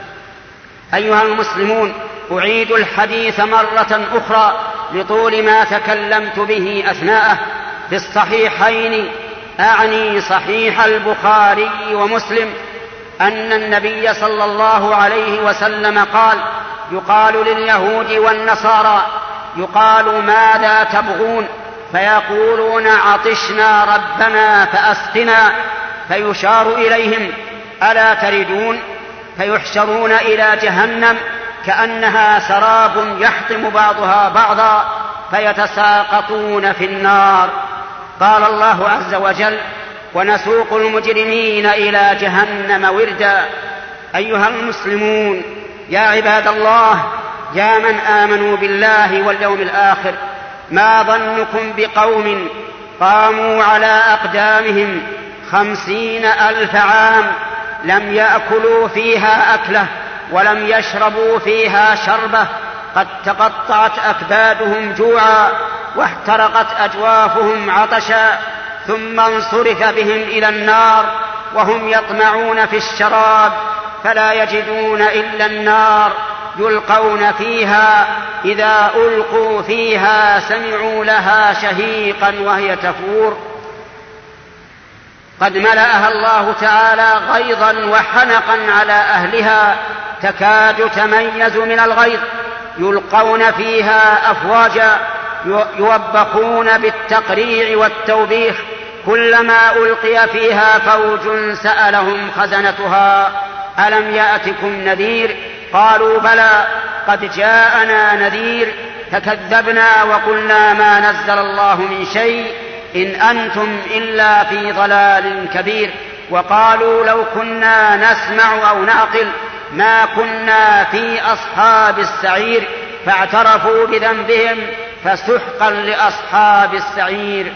أيها المسلمون، أعيد الحديث مرة أخرى لطول ما تكلمت به أثناءه. في الصحيحين، أعني صحيح البخاري ومسلم، أن النبي صلى الله عليه وسلم قال: يقال لليهود والنصارى يقال ماذا تبغون؟ فيقولون عطشنا ربنا فأسقنا، فيشار إليهم ألا تردون؟ فيحشرون إلى جهنم كأنها سراب يحطم بعضها بعضا فيتساقطون في النار. قال الله عز وجل: ونسوق المجرمين إلى جهنم وردا. أيها المسلمون، يا عباد الله، يا من آمنوا بالله واليوم الآخر، ما ظنكم بقوم قاموا على أقدامهم 50,000 عام لم يأكلوا فيها أكلة ولم يشربوا فيها شربة، قد تقطعت أكبادهم جوعا واحترقت أجوافهم عطشا، ثم انصرف بهم إلى النار وهم يطمعون في الشراب فلا يجدون إلا النار يلقون فيها، إذا ألقوا فيها سمعوا لها شهيقا وهي تفور. قد ملأها الله تعالى غيظا وحنقا على أهلها تكاد تميز من الغيظ، يلقون فيها أفواجا يوبخون بالتقريع والتوبيخ، كلما ألقي فيها فوج سألهم خزنتها ألم يأتكم نذير؟ قالوا بلى قد جاءنا نذير فكذبنا وقلنا ما نزل الله من شيء إن أنتم إلا في ضلال كبير. وقالوا لو كنا نسمع أو نعقل ما كنا في أصحاب السعير، فاعترفوا بذنبهم فسحقا لأصحاب السعير.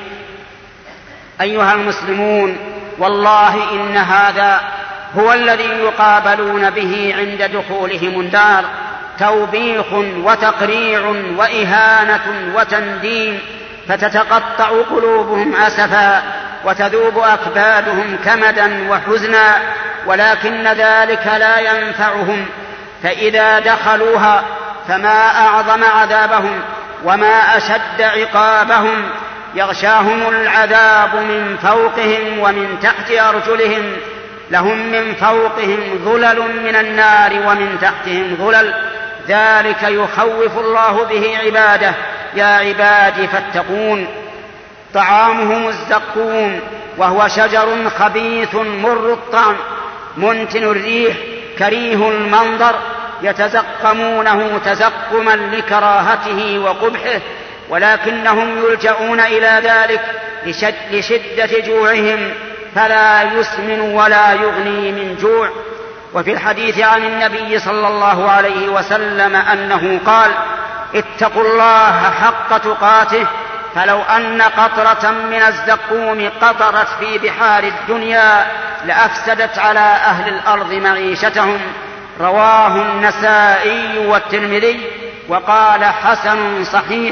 أيها المسلمون، والله إن هذا هو الذي يقابلون به عند دخولهم النار، توبيخ وتقريع وإهانة وتنديم، فتتقطع قلوبهم أسفا وتذوب أكبادهم كمدا وحزنا، ولكن ذلك لا ينفعهم، فإذا دخلوها فما أعظم عذابهم وما أشد عقابهم، يغشاهم العذاب من فوقهم ومن تحت أرجلهم، لهم من فوقهم ظلل من النار ومن تحتهم ظلل، ذلك يخوف الله به عباده، يا عباد فاتقون. طعامهم الزقوم، وهو شجر خبيث مر الطعم منتن الريح كريه المنظر، يتزقمونه تزقما لكراهته وقبحه، ولكنهم يلجؤون إلى ذلك لشدة جوعهم، فلا يسمن ولا يغني من جوع. وفي الحديث عن النبي صلى الله عليه وسلم أنه قال: اتقوا الله حق تقاته، فلو أن قطرة من الزقوم قطرت في بحار الدنيا لأفسدت على أهل الأرض معيشتهم. رواه النسائي والترمذي وقال حسن صحيح.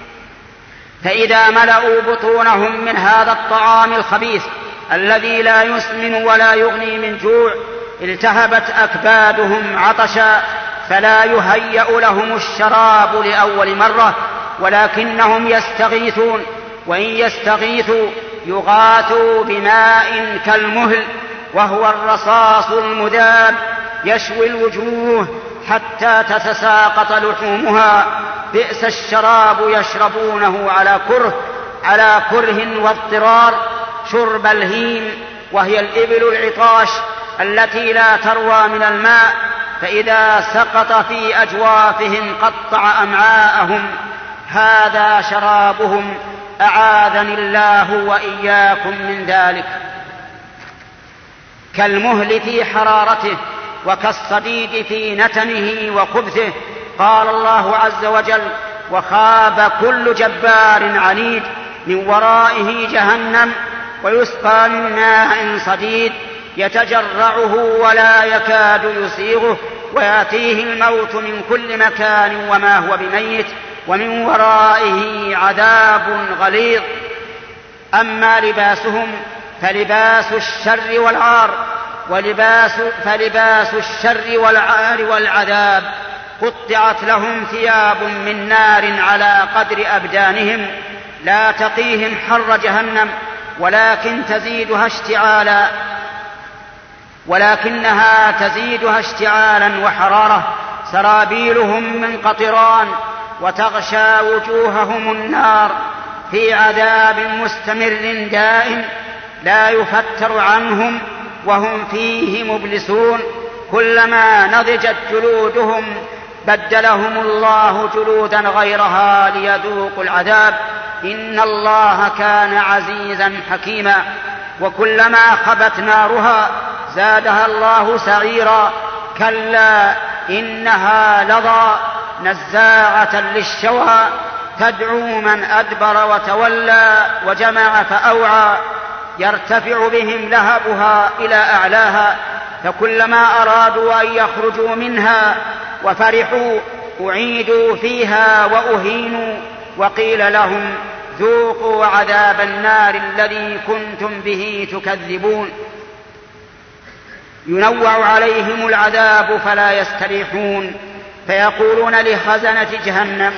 فإذا ملأوا بطونهم من هذا الطعام الخبيث الذي لا يسمن ولا يغني من جوع، التهبت أكبادهم عطشا فلا يهيأ لهم الشراب لأول مرة، ولكنهم يستغيثون، وإن يستغيثوا يغاثوا بماء كالمهل وهو الرصاص المذاب يشوي الوجوه حتى تتساقط لحومها. بئس الشراب يشربونه على كره واضطرار شرب الهيم، وهي الإبل العطاش التي لا تروى من الماء، فإذا سقط في أجوافهم قطع أمعاءهم. هذا شرابهم، أعاذني الله وإياكم من ذلك. كالمهل في حرارته وكالصديد في نتنه وخبثه. قال الله عز وجل: وخاب كل جبار عنيد من ورائه جهنم ويسقى من ماء صديد يتجرعه ولا يكاد يسيغه ويأتيه الموت من كل مكان وما هو بميت ومن ورائه عذاب غليظ. أما لباسهم فلباس الشر والعار، فلباس الشر والعار والعذاب. قطعت لهم ثياب من نار على قدر أبدانهم لا تقيهم حر جهنم ولكنها تزيدها اشتعالا وحرارة. سرابيلهم من قطران وتغشى وجوههم النار في عذاب مستمر دائم لا يفتر عنهم وهم فيه مبلسون. كلما نضجت جلودهم بدلهم الله جلودا غيرها ليذوقوا العذاب. إن الله كان عزيزا حكيما. وكلما خبت نارها زادها الله سعيرا. كلا إنها لظى نزاعة للشوى تدعو من أدبر وتولى وجمع فأوعى. يرتفع بهم لهبها إلى أعلاها، فكلما أرادوا أن يخرجوا منها وفرحوا أعيدوا فيها وأهينوا وقيل لهم ذوقوا عذاب النار الذي كنتم به تكذبون. ينوع عليهم العذاب فلا يستريحون، فيقولون لخزنة جهنم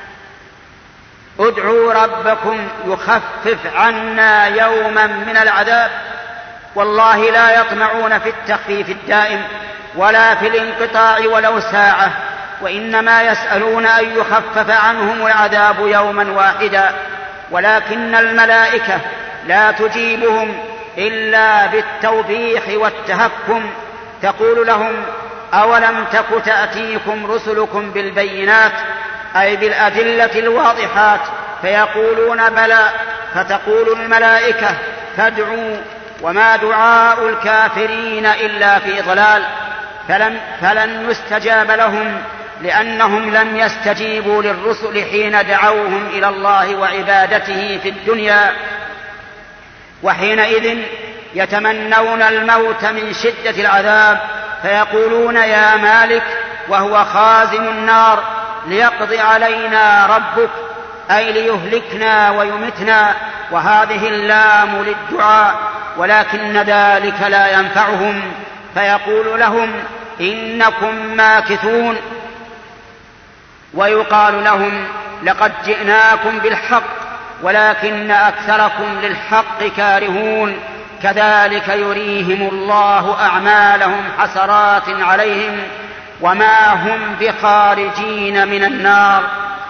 ادعوا ربكم يخفف عنا يوما من العذاب. والله لا يطمعون في التخفيف الدائم ولا في الانقطاع ولو ساعة، وإنما يسألون أن يخفف عنهم العذاب يوما واحدا. ولكن الملائكة لا تجيبهم إلا بالتوبيخ والتهكم. تقول لهم أولم تك تأتيكم رسلكم بالبينات أي بالأدلة الواضحات؟ فيقولون بلى. فتقول الملائكة فادعوا وما دعاء الكافرين إلا في ضلال. فلن يستجاب لهم لأنهم لم يستجيبوا للرسل حين دعوهم إلى الله وعبادته في الدنيا، وحينئذ يتمنون الموت من شدة العذاب فيقولون يا مالك وهو خازن النار ليقضي علينا ربك أي ليهلكنا ويمتنا. وهذه اللام للدعاء، ولكن ذلك لا ينفعهم فيقول لهم إنكم ماكثون. ويقال لهم لقد جئناكم بالحق ولكن أكثركم للحق كارهون. كذلك يريهم الله أعمالهم حسرات عليهم وما هم بخارجين من النار.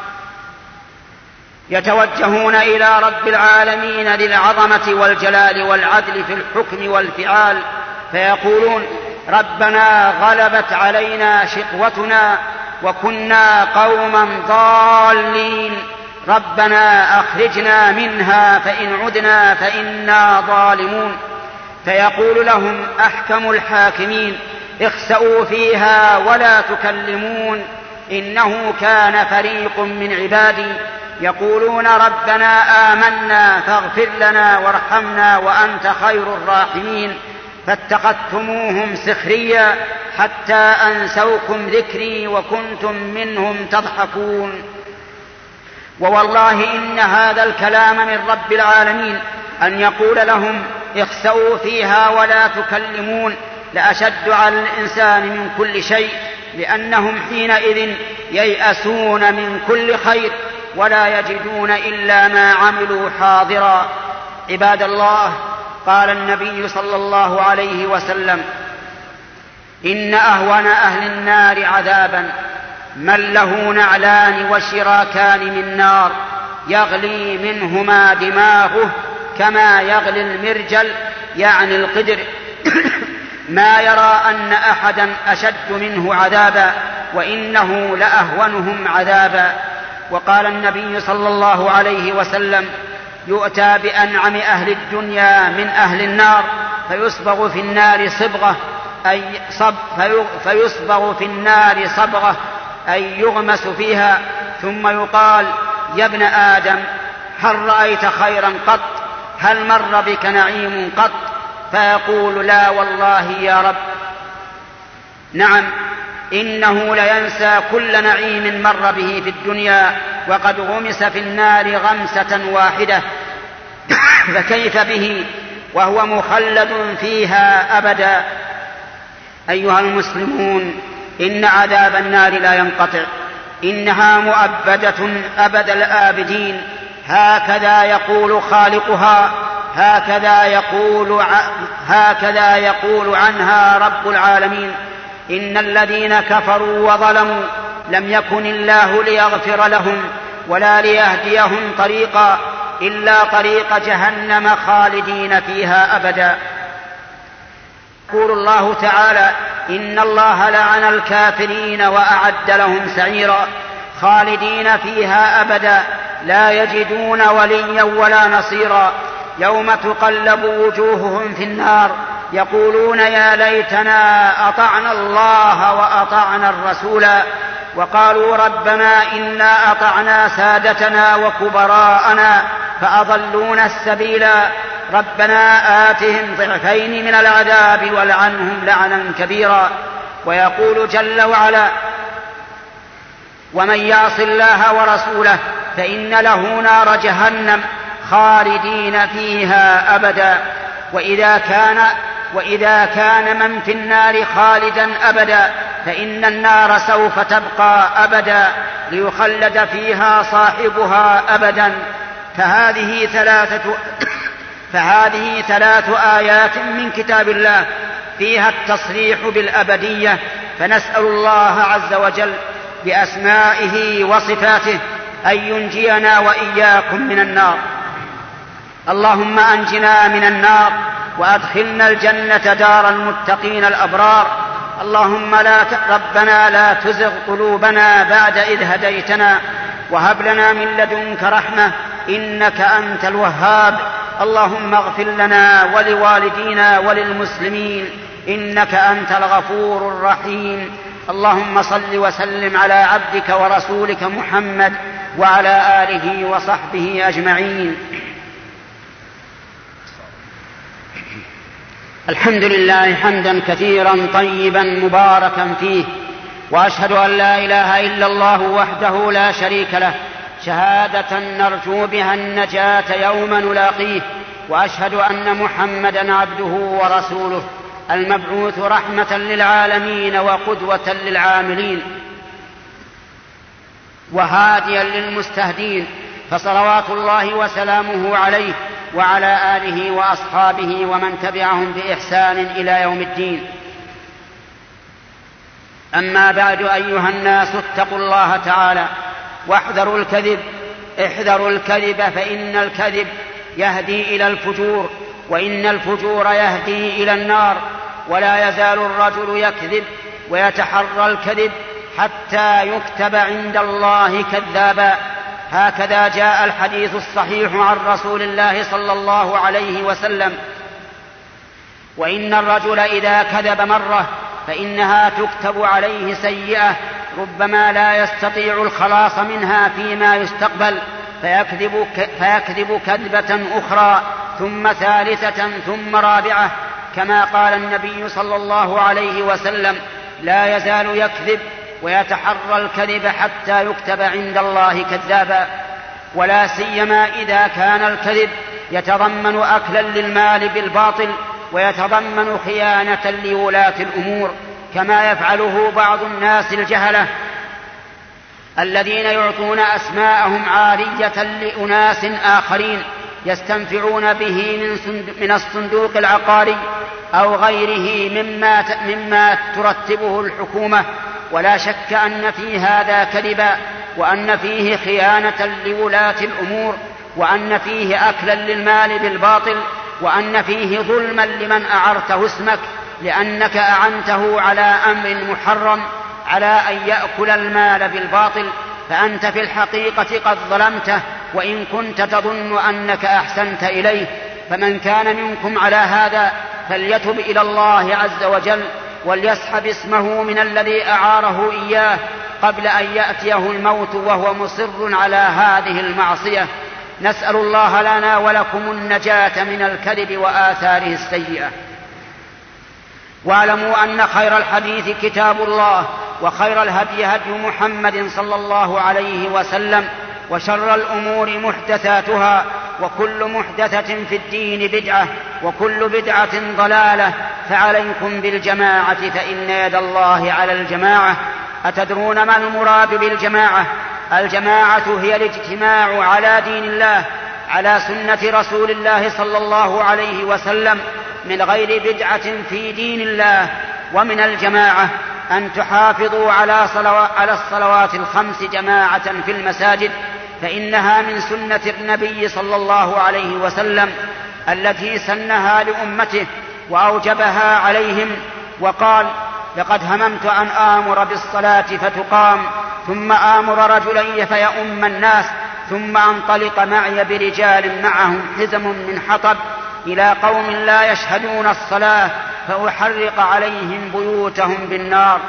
يتوجهون إلى رب العالمين ذي العظمة والجلال والعدل في الحكم والفعال فيقولون ربنا غلبت علينا شقوتنا وكنا قوما ضالين ربنا أخرجنا منها فإن عدنا فإنا ظالمون. فيقول لهم أحكم الحاكمين اخسئوا فيها ولا تكلمون إنه كان فريق من عبادي يقولون ربنا آمنا فاغفر لنا وارحمنا وأنت خير الراحمين فاتخذتموهم سخريا حتى أنسوكم ذكري وكنتم منهم تضحكون. ووالله إن هذا الكلام من رب العالمين أن يقول لهم اخسئوا فيها ولا تكلمون لأشد على الإنسان من كل شيء، لأنهم حينئذ ييأسون من كل خير ولا يجدون إلا ما عملوا حاضرا. عباد الله، قال النبي صلى الله عليه وسلم: إن أهون أهل النار عذابا من له نعلان وشراكان من نار يغلي منهما دماغه كما يغلي المرجل، يعني القدر، ما يرى أن أحدا أشد منه عذابا، وإنه لأهونهم عذابا. وقال النبي صلى الله عليه وسلم: يؤتى بأنعم أهل الدنيا من أهل النار فيصبغ في النار صبغة أي يغمس فيها، ثم يقال: يا ابن آدم هل رأيت خيرا قط؟ هل مر بك نعيم قط؟ فيقول: لا والله يا رب. نعم، إنه لينسى كل نعيم مر به في الدنيا وقد غمس في النار غمسة واحدة، فكيف به وهو مخلد فيها أبدا. أيها المسلمون، إن عذاب النار لا ينقطع، إنها مؤبدة أبد الآبدين، هكذا يقول خالقها، هكذا يقول عنها رب العالمين: إن الذين كفروا وظلموا لم يكن الله ليغفر لهم ولا ليهديهم طريقا إلا طريق جهنم خالدين فيها أبدا. يقول الله تعالى: إن الله لعن الكافرين وأعد لهم سعيرا خالدين فيها أبدا لا يجدون وليا ولا نصيرا. يوم تقلب وجوههم في النار يقولون: يا ليتنا أطعنا الله وأطعنا الرسولا، وقالوا: ربنا إنا أطعنا سادتنا وكبراءنا فأضلونا السبيلا، ربنا آتهم ضعفين من العذاب والعنهم لعنا كبيرا. ويقول جل وعلا: ومن يعص الله ورسوله فإن له نار جهنم خالدين فيها أبدا. وإذا كان من في النار خالدا أبدا فإن النار سوف تبقى أبدا ليخلد فيها صاحبها أبدا. فهذه ثلاث آيات من كتاب الله فيها التصريح بالأبدية، فنسأل الله عز وجل بأسمائه وصفاته أن ينجينا وإياكم من النار. اللهم أنجنا من النار وأدخلنا الجنة دار المتقين الأبرار. اللهم ربنا لا تزغ قلوبنا بعد إذ هديتنا وهب لنا من لدنك رحمة إنك أنت الوهاب. اللهم اغفر لنا ولوالدينا وللمسلمين إنك أنت الغفور الرحيم. اللهم صل وسلم على عبدك ورسولك محمد وعلى آله وصحبه أجمعين. الحمد لله حمدا كثيرا طيبا مباركا فيه، وأشهد أن لا إله إلا الله وحده لا شريك له شهادة نرجو بها النجاة يوم نلاقيه، وأشهد أن محمدا عبده ورسوله المبعوث رحمة للعالمين وقدوة للعاملين وهاديا للمستهدين، فصلوات الله وسلامه عليه وعلى آله وأصحابه ومن تبعهم بإحسان إلى يوم الدين. أما بعد، أيها الناس، اتقوا الله تعالى واحذروا الكذب. احذروا الكذب، فإن الكذب يهدي إلى الفجور، وإن الفجور يهدي إلى النار. ولا يزال الرجل يكذب ويتحرى الكذب حتى يكتب عند الله كذابا. هكذا جاء الحديث الصحيح عن رسول الله صلى الله عليه وسلم: وإن الرجل إذا كذب مرة فإنها تكتب عليه سيئة ربما لا يستطيع الخلاص منها فيما يستقبل، فيكذب كذبة أخرى ثم ثالثة ثم رابعة، كما قال النبي صلى الله عليه وسلم: لا يزال يكذب ويتحرى الكذب حتى يكتب عند الله كذابا. ولا سيما إذا كان الكذب يتضمن أكلا للمال بالباطل ويتضمن خيانة لولاة الأمور، كما يفعله بعض الناس الجهلة الذين يعطون أسماءهم عارية لأناس آخرين يستنفعون به من الصندوق العقاري أو غيره مما ترتبه الحكومة. ولا شك أن في هذا كذبا، وأن فيه خيانة لولاة الأمور، وأن فيه أكلا للمال بالباطل، وأن فيه ظلما لمن أعرته اسمك لأنك أعنته على أمر محرم على أن يأكل المال بالباطل، فأنت في الحقيقة قد ظلمته وإن كنت تظن أنك أحسنت إليه. فمن كان منكم على هذا فليتب إلى الله عز وجل وليسحب اسمه من الذي أعاره إياه قبل أن يأتيه الموت وهو مصر على هذه المعصية. نسأل الله لنا ولكم النجاة من الكذب وآثاره السيئة. واعلموا أن خير الحديث كتاب الله، وخير الهدي هدي محمد صلى الله عليه وسلم، وشر الأمور محدثاتها، وكل محدثة في الدين بدعة، وكل بدعة ضلالة. فعليكم بالجماعة فإن يد الله على الجماعة. أتدرون ما المراد بالجماعة؟ الجماعة هي الاجتماع على دين الله على سنة رسول الله صلى الله عليه وسلم من غير بدعة في دين الله. ومن الجماعة أن تحافظوا على الصلوات الخمس جماعة في المساجد، فإنها من سنة النبي صلى الله عليه وسلم التي سنها لأمته وأوجبها عليهم، وقال: لقد هممت أن آمر بالصلاة فتقام، ثم آمر رجلا فيؤم الناس، ثم أنطلق معي برجال معهم حزم من حطب إلى قوم لا يشهدون الصلاة فأحرق عليهم بيوتهم بالنار.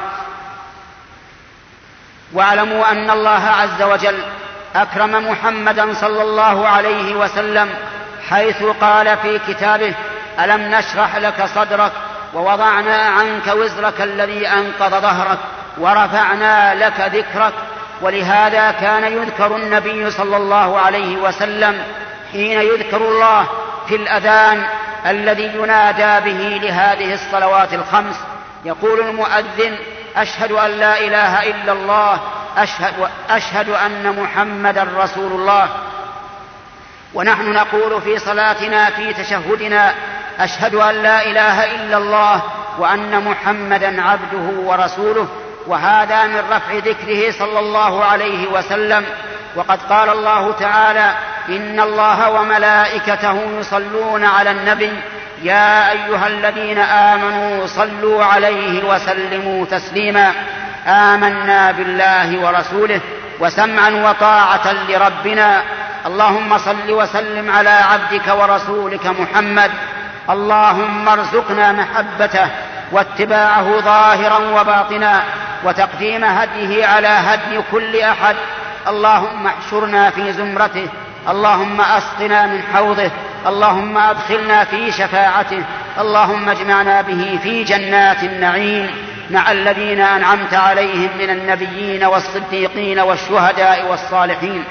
واعلموا أن الله عز وجل أكرم محمدا صلى الله عليه وسلم حيث قال في كتابه: ألم نشرح لك صدرك ووضعنا عنك وزرك الذي أنقض ظهرك ورفعنا لك ذكرك. ولهذا كان يذكر النبي صلى الله عليه وسلم حين يذكر الله في الأذان الذي ينادى به لهذه الصلوات الخمس. يقول المؤذن: أشهد أن لا إله إلا الله، أشهد أن محمدا رسول الله. ونحن نقول في صلاتنا في تشهدنا: أشهد أن لا إله إلا الله وأن محمدا عبده ورسوله. وهذا من رفع ذكره صلى الله عليه وسلم. وقد قال الله تعالى: إن الله وملائكته يصلون على النبي يا أيها الذين آمنوا صلوا عليه وسلموا تسليما. آمنا بالله ورسوله وسمعا وطاعة لربنا. اللهم صل وسلم على عبدك ورسولك محمد. اللهم ارزقنا محبته واتباعه ظاهرا وباطنا، وتقديم هديه على هدي كل أحد. اللهم احشرنا في زمرته، اللهم أسقنا من حوضه، اللهم أدخلنا في شفاعته، اللهم اجمعنا به في جنات النعيم مع الذين أنعمت عليهم من النبيين والصديقين والشهداء والصالحين.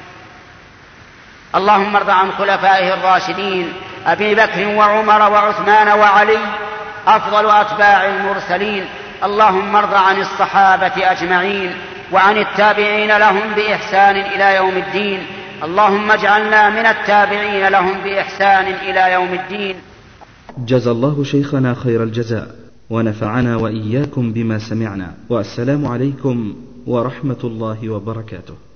اللهم ارض عن خلفائه الراشدين أبي بكر وعمر وعثمان وعلي أفضل أتباع المرسلين. اللهم ارض عن الصحابة أجمعين وعن التابعين لهم بإحسان إلى يوم الدين. اللهم اجعلنا من التابعين لهم بإحسان إلى يوم الدين. جزى الله شيخنا خير الجزاء، ونفعنا وإياكم بما سمعنا، والسلام عليكم ورحمة الله وبركاته.